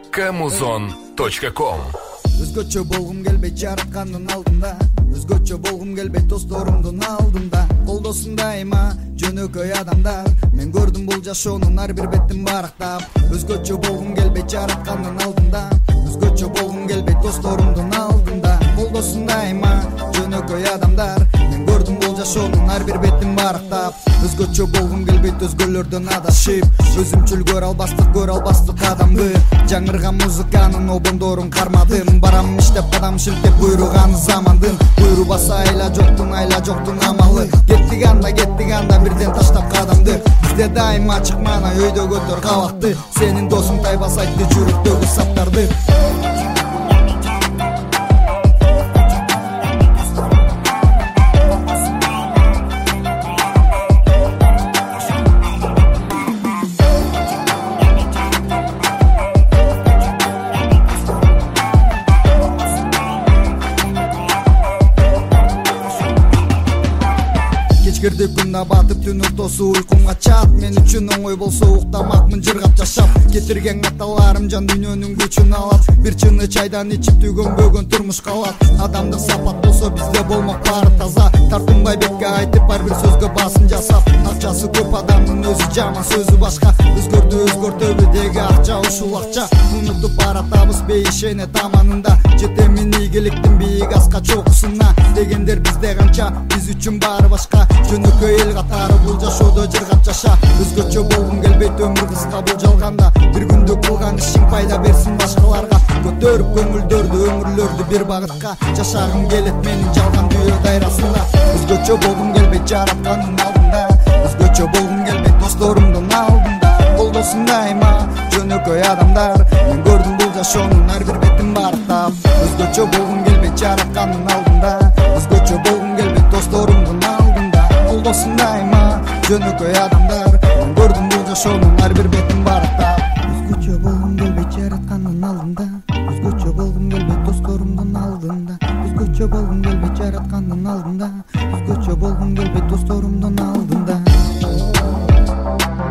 Kamuzon.com. Өзгөчө болгум келбей жараткандын алдында, өзгөчө болгум келбей досторумдун алдында. Колдосун дайыма жөнөкөй адамдар, мен көрдүм бул жашоонун ар бир бетин барактап. Өзгөчө болгум келбей жараткандын алдында, өзгөчө болгум келбей досторумдун алдында. Колдосун дайыма жөнөкөй адамдар, мен көрдүм бул жашоонун ар бир бетин барактап. Өзгөчө болгум келбейт өзгөлөрдөн адашып, өзүмчүл көрө албастык адамды. Жаңырган музыканын обондорун кармадым, барам иштеп кадам шилтеп буйруган замандын. Буйрубаса айла жоктун амалы. Кеттик анда бирден таштап кадамды. Бизде дайыма чыкмана өйдө көтөр кабакты, сенин досуң тайбас айтты жүрөктөгү саптарды. Кечкирди күндө батып түн ортосу уйкумга чат. Мен үчүн оңой болсо уктамакмын жыргап жашап. Кетирген аталарым жан дүйнөнүн күчүн алат. Бир чыны чайдан ичип түйгөнбөгөн турмуш калат. Адамдык сапат болсо бизде болмок баары таза. Тартынбай бетке айтып ар бир сөзгө басым жасап. Акчасы көп адамдын өзү жаман сөзү башка. Өзгөртөбү деги акча ушул акча. Унутуп баратабыз бейишене таманында. Жетемин ийгиликтин бийик аска чокусуна. Дегендер бизде канча, биз үчүн баары башка. Жөнөкөй эл катары бул жашоодо жыргап жаша. Өзгөчө болгум келбейт өмүр кыска бул жалганда. Бир күндө кылган ишиң пайда берсин башкаларга. Көтөрүп көңүлдөрдү өмүрлөрдү бир багытка. Жашагым келет менин жалган дүйнө дайрасында. Өзгөчө болгум келбейт жараткандын алдында, өзгөчө болгум келбейт досторумдун алдында. Колдосун дайыма жөнөкөй адамдар, мен көрдүм бул жашоонун ар бир бетин барактап. Өзгөчө болгум келбейт жараткандын алдында, өзгөчө болгум келбейт досторумдун алдында. Колдосун дайыма жөнөкөй адамдар, мен көрдүм бул жашоонун ар бир бетин барактап. Өзгөчө болгум келбейт жараткандын алдында, өзгөчө болгум келбейт досторумдун алдында. Өзгөчө болгум келбейт жараткандын алдында, өзгөчө болгум келбейт досторумдун алдында.